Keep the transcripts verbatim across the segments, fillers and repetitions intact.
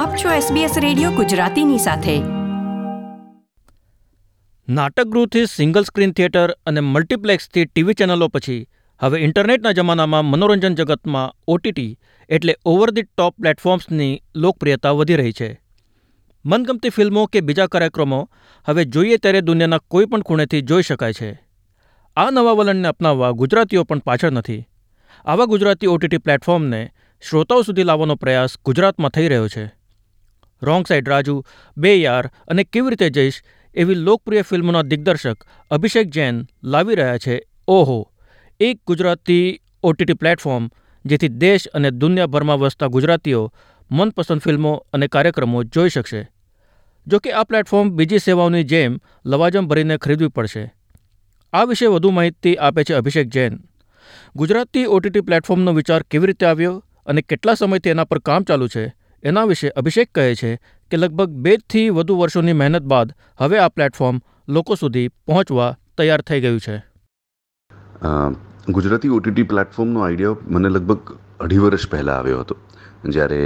આપ છો SBS radio ગુજરાતીની સાથે. નાટકગૃહથી સિંગલ સ્ક્રીન થિયેટર અને મલ્ટીપ્લેક્સથી ટીવી ચેનલો પછી હવે ઇન્ટરનેટના જમાનામાં મનોરંજન જગતમાં ઓટીટી એટલે ઓવર ધી ટોપ પ્લેટફોર્મ્સની લોકપ્રિયતા વધી રહી છે. મનગમતી ફિલ્મો કે બીજા કાર્યક્રમો હવે જોઈએ ત્યારે દુનિયાના કોઈ પણ ખૂણેથી જોઈ શકાય છે. આ નવા વલણને અપનાવવા ગુજરાતીઓ પણ પાછળ નથી. આવા ગુજરાતી ઓટીટી પ્લેટફોર્મને શ્રોતાઓ સુધી લાવવાનો પ્રયાસ ગુજરાતમાં થઈ રહ્યો છે. રોંગ સાઈડ રાજુ, બે યાર અને કેવી રીતે જઈશ એવી લોકપ્રિય ફિલ્મોના દિગ્દર્શક અભિષેક જૈન લાવી રહ્યા છે ઓહો, એક ગુજરાતી ઓટીટી પ્લેટફોર્મ જેથી દેશ અને દુનિયાભરમાં વસતા ગુજરાતીઓ મનપસંદ ફિલ્મો અને કાર્યક્રમો જોઈ શકશે. જોકે આ પ્લેટફોર્મ બીજી સેવાઓની જેમ લવાજમ ભરીને ખરીદવી પડશે. આ વિશે વધુ માહિતી આપે છે અભિષેક જૈન. ગુજરાતી ઓટીટી પ્લેટફોર્મનો વિચાર કેવી રીતે આવ્યો અને કેટલા સમયથી એના પર કામ ચાલુ છે એના વિશે અભિષેક કહે છે કે લગભગ બેથી વધુ વર્ષોની મહેનત બાદ હવે આ પ્લેટફોર્મ લોકો સુધી પહોંચવા તૈયાર થઈ ગયું છે. ગુજરાતી ઓટીટી પ્લેટફોર્મનો આઈડિયા મને લગભગ અઢી વર્ષ પહેલાં આવ્યો હતો, જ્યારે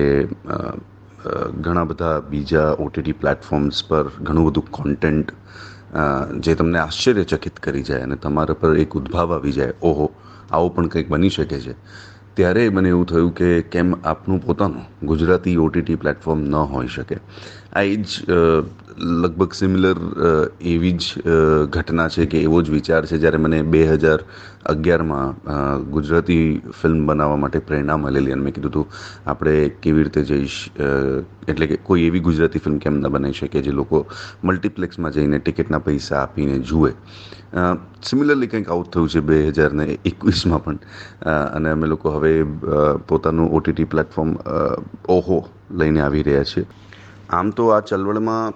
ઘણા બધા બીજા ઓટીટી પ્લેટફોર્મ્સ પર ઘણું બધું કોન્ટેન્ટ જે તમને આશ્ચર્યચકિત કરી જાય અને તમારા પર એક ઉદ્ભાવ આવી જાય, ઓહો આવું પણ કંઈક બની શકે છે. ત્યારે મને એવું થયું કે કેમ આપનું પોતાનું ગુજરાતી ઓટીટી પ્લેટફોર્મ ન હોઈ શકે. આ એ જ લગભગ સિમિલર એવી જ ઘટના છે કે એવો જ વિચાર છે જ્યારે મને બે હજાર અગિયારમાં ગુજરાતી ફિલ્મ બનાવવા માટે પ્રેરણા મળેલી અને મેં કીધું હતું આપણે કેવી રીતે જઈશ, એટલે કે કોઈ એવી ગુજરાતી ફિલ્મ કેમ ન બનાવી શકે જે લોકો મલ્ટીપ્લેક્સમાં જઈને ટિકિટના પૈસા આપીને જુએ. સિમિલરલી કંઈક આવું થયું છે બે હજાર ને એકવીસમાં પણ, અને અમે લોકો હવે પોતાનું ઓટીટી પ્લેટફોર્મ ઓહો લઈને આવી રહ્યા છીએ. આમ તો આ ચળવળમાં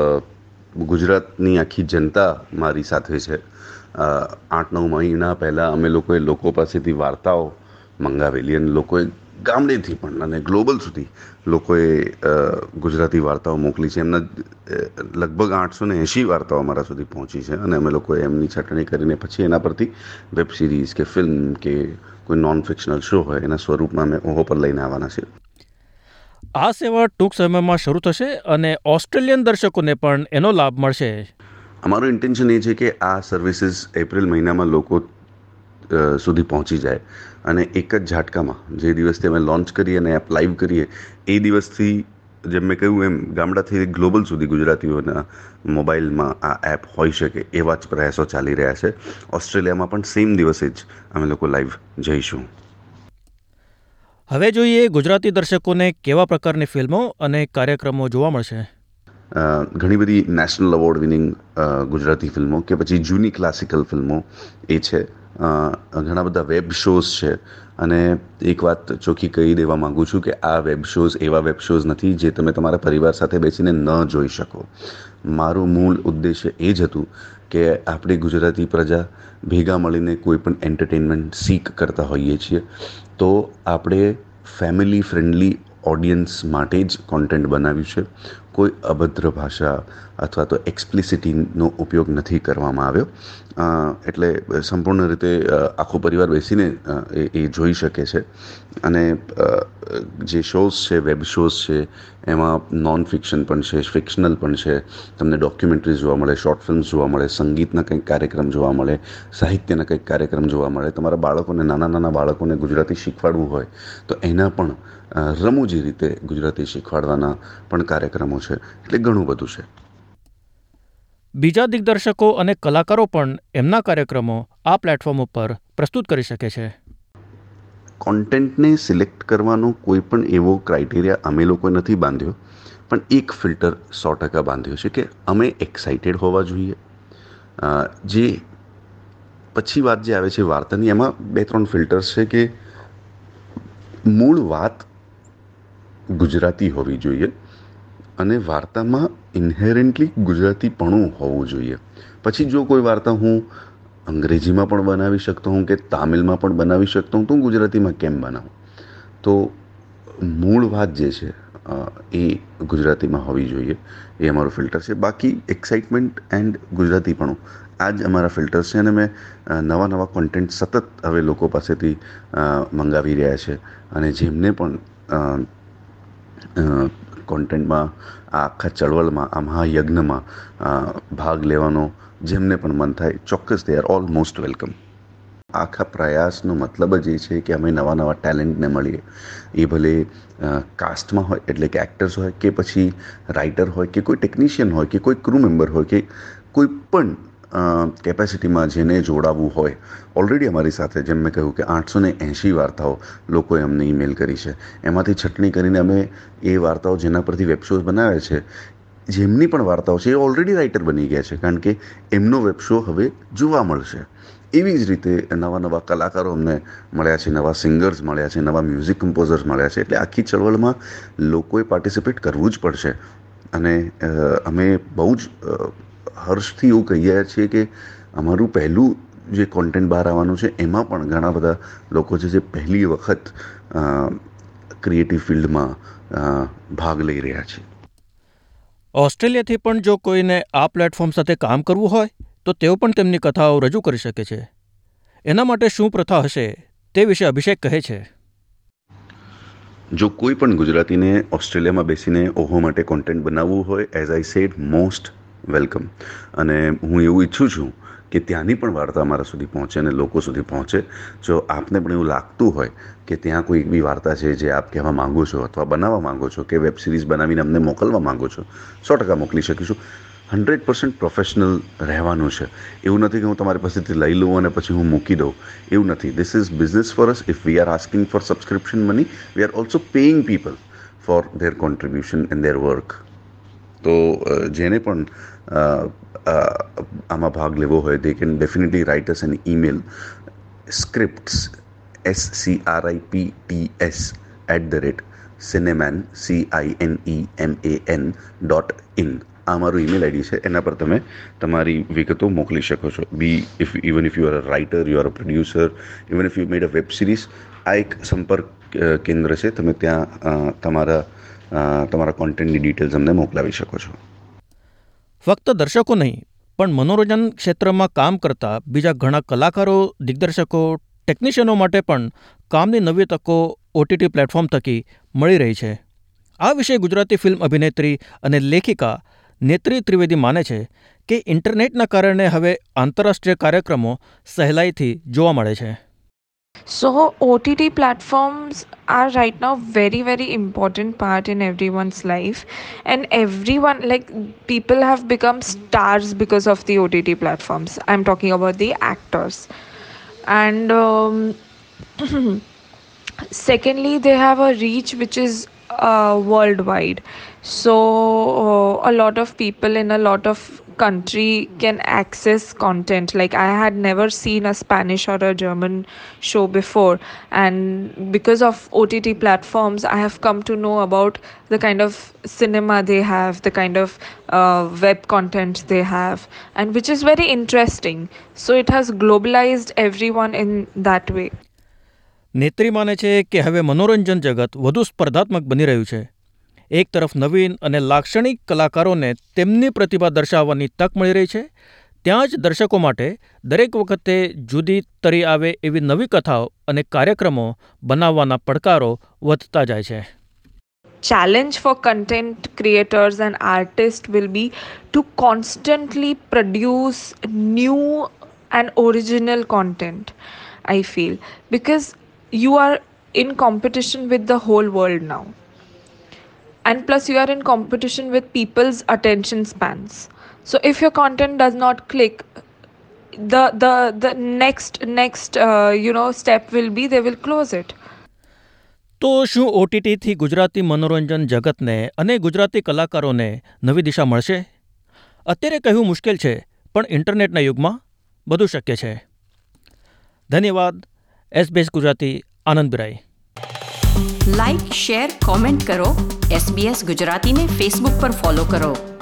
ગુજરાતની આખી જનતા મારી સાથે છે. આઠ નવ મહિના પહેલાં અમે લોકોએ લોકો પાસેથી વાર્તાઓ મંગાવેલી અને લોકોએ ગામડેથી પણ અને ગ્લોબલ સુધી લોકોએ ગુજરાતી વાર્તાઓ મોકલી છે. એમના લગભગ આઠસો ને એંશી વાર્તાઓ અમારા સુધી પહોંચી છે અને અમે લોકોએ એમની છટણી કરીને પછી એના પરથી વેબ સિરીઝ કે ફિલ્મ કે કોઈ નોન ફિક્શનલ શો હોય એના સ્વરૂપમાં અમે ઓહો પર લઈને આવવાના છીએ. આ સેવા ટૂંક સમયમાં શરૂ થશે અને ઓસ્ટ્રેલિયન દર્શકોને પણ એનો લાભ મળશે. અમારું ઇન્ટેન્શન એ છે કે આ સર્વિસીસ એપ્રિલ મહિનામાં લોકો સુધી પહોંચી જાય અને એક જ ઝાટકામાં જે દિવસથી અમે લોન્ચ કરીએ અને એપ લાઈવ કરીએ એ દિવસથી, જેમ મેં કહ્યું એમ, ગામડાથી ગ્લોબલ સુધી ગુજરાતીઓના મોબાઈલમાં આ એપ હોઈ શકે એવા જ પ્રયાસો ચાલી રહ્યા છે. ઓસ્ટ્રેલિયામાં પણ સેમ દિવસે જ અમે લોકો લાઈવ જઈશું. હવે જોઈએ ગુજરાતી દર્શકોને કેવા પ્રકારની ફિલ્મો અને કાર્યક્રમો જોવા મળશે. ઘણી બધી નેશનલ એવોર્ડ વિનિંગ ગુજરાતી ફિલ્મો કે પછી જૂની ક્લાસિકલ ફિલ્મો એ છે. ઘણા બધા વેબ શોઝ છે અને એક વાત ચોખ્ખી કહી દેવા માગું છું કે આ વેબ શોઝ એવા વેબ શોઝ નથી જે તમે તમારા પરિવાર સાથે બેસીને ન જોઈ શકો. મારું મૂળ ઉદ્દેશ્ય એ જ હતું કે આપણી ગુજરાતી પ્રજા ભેગા મળીને કોઈ પણ એન્ટરટેનમેન્ટ સીક કરતા હોઈએ છીએ તો આપણે ફેમિલી ફ્રેન્ડલી ઓડિયન્સ માટે જ કોન્ટેન્ટ બનાવ્યું છે. કોઈ અભદ્ર ભાષા અથવા તો એક્સપ્લિસિટીનો ઉપયોગ નથી કરવામાં આવ્યો. એટલે સંપૂર્ણ રીતે આખો પરિવાર બેસીને એ જોઈ શકે છે. અને જે શોઝ છે, વેબ શોઝ છે, એમાં નોન ફિક્શન પણ છે, ફિક્શનલ પણ છે. તમને ડોક્યુમેન્ટરીઝ જોવા મળે, શોર્ટ ફિલ્મ્સ જોવા મળે, સંગીતના કંઈક કાર્યક્રમ જોવા મળે, સાહિત્યના કંઈક કાર્યક્રમ જોવા મળે. તમારા બાળકોને, નાના નાના બાળકોને ગુજરાતી શીખવાડવું હોય તો એના પણ રમૂજી રીતે ગુજરાતી શીખવાડવાના પણ કાર્યક્રમો છે. એટલે ઘણું બધું છે. બીજા દિગ્દર્શકો અને કલાકારો પણ એમના કાર્યક્રમો આ પ્લેટફોર્મ ઉપર પ્રસ્તુત કરી શકે છે. કોન્ટેન્ટને સિલેક્ટ કરવાનો કોઈ પણ એવો ક્રાઇટેરિયા અમે લોકોએ નથી બાંધ્યો, પણ એક ફિલ્ટર સો ટકા બાંધ્યો છે કે અમે એક્સાઇટેડ હોવા જોઈએ. જે પછી વાત જે આવે છે વાર્તાની, એમાં બે ત્રણ ફિલ્ટર્સ છે કે મૂળ વાત ગુજરાતી હોવી જોઈએ અને વાર્તામાં ઇન્હેરન્ટલી ગુજરાતીપણું હોવું જોઈએ. પછી જો કોઈ વાર્તા હું અંગ્રેજીમાં પણ બનાવી શકતો હું કે તામિલમાં પણ બનાવી શકતો હું તો હું ગુજરાતીમાં કેમ બનાવું? તો મૂળ વાત જે છે એ ગુજરાતીમાં હોવી જોઈએ, એ અમારું ફિલ્ટર છે. બાકી એક્સાઇટમેન્ટ એન્ડ ગુજરાતીપણું આ જ અમારા ફિલ્ટર્સ છે અને મેં નવા નવા કોન્ટેન્ટ સતત હવે લોકો પાસેથી મંગાવી રહ્યા છે અને જેમને પણ કોન્ટેન્ટમાં, આ આખા ચળવળમાં, આ મહાયજ્ઞમાં ભાગ લેવાનો જેમને પણ મન થાય, ચોક્કસ they are all most welcome. આખા પ્રયાસનો મતલબ જ એ છે કે અમે નવા નવા ટેલેન્ટને મળીએ. એ ભલે કાસ્ટમાં હોય, એટલે કે એક્ટર્સ હોય, કે પછી રાઇટર હોય, કે કોઈ ટેકનિશિયન હોય, કે કોઈ ક્રૂ મેમ્બર હોય, કે કોઈ પણ કેપેસિટીમાં જેને જોડાવવું હોય. ઓલરેડી અમારી સાથે, જેમ મેં કહ્યું કે આઠસો ને એંશી વાર્તાઓ લોકોએ અમને ઈમેલ કરી છે. એમાંથી છટણી કરીને અમે એ વાર્તાઓ જેના પરથી વેબ શોઝ બનાવે છે, જેમની પણ વાર્તાઓ છે, એ ઓલરેડી રાઇટર બની ગયા છે, કારણ કે એમનો વેબ શો હવે જોવા મળશે. એવી જ રીતે નવા નવા કલાકારો અમને મળ્યા છે, નવા સિંગર્સ મળ્યા છે, નવા મ્યુઝિક કમ્પોઝર્સ મળ્યા છે. એટલે આખી ચળવળમાં લોકોએ પાર્ટિસિપેટ કરવું જ પડશે. અને અમે બહુ જ હર્ષથી એવું કહી રહ્યા છીએ કે અમારું પહેલું જે કોન્ટેન્ટ બહાર આવવાનું છે, એમાં પણ ઘણા બધા લોકો છે જે પહેલી વખત ક્રિએટિવ ફિલ્ડમાં ભાગ લઈ રહ્યા છે. ઓસ્ટ્રેલિયાથી પણ જો કોઈને આ પ્લેટફોર્મ સાથે કામ કરવું હોય તો તેઓ પણ તેમની કથાઓ રજૂ કરી શકે છે. એના માટે શું પ્રથા હશે તે વિશે અભિષેક કહે છે. જો કોઈ પણ ગુજરાતીને ઓસ્ટ્રેલિયામાં બેસીને ઓહો માટે કોન્ટેન્ટ બનાવવું હોય, as I said, most welcome. અને હું એવું ઈચ્છું છું કે ત્યાંની પણ વાર્તા અમારા સુધી પહોંચે અને લોકો સુધી પહોંચે. જો આપને પણ એવું લાગતું હોય કે ત્યાં કોઈ એવી વાર્તા છે જે આપ કહેવા માગો છો અથવા બનાવવા માગો છો, કે વેબ સિરીઝ બનાવીને અમને મોકલવા માગો છો, સો ટકા મોકલી શકીશું. હંડ્રેડ પર્સન્ટ પ્રોફેશનલ રહેવાનું છે. એવું નથી કે હું તમારી પાસેથી લઈ લઉં અને પછી હું મૂકી દઉં. એવું નથી. This is business for us. If we are asking for subscription money, we are also paying people for their contribution in their work. તો જેને પણ આમાં ભાગ લેવો હોય, they can definitely write us an email, scripts, S C R I P T S at the rate Cineman, C I N E M A N dot in. આ મારું email ID છે. એના પર તમે તમારી વિગતો મોકલી શકો છો. Be if even if you are a writer, you are a producer, even if you made a web series, આ એક સંપર્ક કેન્દ્ર છે. તમે ત્યાં તમારા તમારા કોન્ટેન્ટની ડિટેલ્સ અમને મોકલાવી શકો છો. ફક્ત દર્શકો નહીં, પણ મનોરંજન ક્ષેત્રમાં કામ કરતા બીજા ઘણા કલાકારો, દિગ્દર્શકો, ટેકનિશિયનો માટે પણ કામની નવી તકો ઓટીટી પ્લેટફોર્મ થકી મળી રહી છે. આ વિશે ગુજરાતી ફિલ્મ અભિનેત્રી અને લેખિકા નેત્રી ત્રિવેદી માને છે કે ઇન્ટરનેટના કારણે હવે આંતરરાષ્ટ્રીય કાર્યક્રમો સહેલાઈથી જોવા મળે છે. So O T T platforms are right now very very important part in everyone's life, and everyone, like, people have become stars because of the O T T platforms. I'm talking about the actors. And um, secondly, they have a reach which is uh, worldwide. So uh, a lot of people in a lot of country can access content. Like, I had never seen a Spanish or a German show before, and because of O T T platforms I have come to know about the kind of cinema they have, the kind of uh, web content they have, and which is very interesting. So it has globalized everyone in that way. નેત્રી માને છે કે હવે મનોરંજન જગત વધુ સ્પર્ધાત્મક બની રહ્યું છે. એક તરફ નવીન અને લાક્ષણિક કલાકારોને તેમની પ્રતિભા દર્શાવવાની તક મળી રહી છે, ત્યાં જ દર્શકો માટે દરેક વખતે જુદી તરી આવે એવી નવી કથાઓ અને કાર્યક્રમો બનાવવાના પડકારો વધતા જાય છે. Challenge for content creators and artists will be to constantly produce new and original content, I feel, because you are in competition with the whole world now. And plus you are in competition with people's attention spans. So if your content does not click, the the the next next uh, you know step will be they will close it. તો શું ઓટીટીથી ગુજરાતી મનોરંજન જગતને અને ગુજરાતી કલાકારોને નવી દિશા મળશે? અત્યારે કહેવું મુશ્કેલ છે, પણ ઇન્ટરનેટના યુગમાં બધું શક્ય છે. ધન્યવાદ. SBS Gujarati, Anand Birai. Like, share, comment કરો. એસબીએસ ગુજરાતીને ફેસબુક પર ફોલો કરો.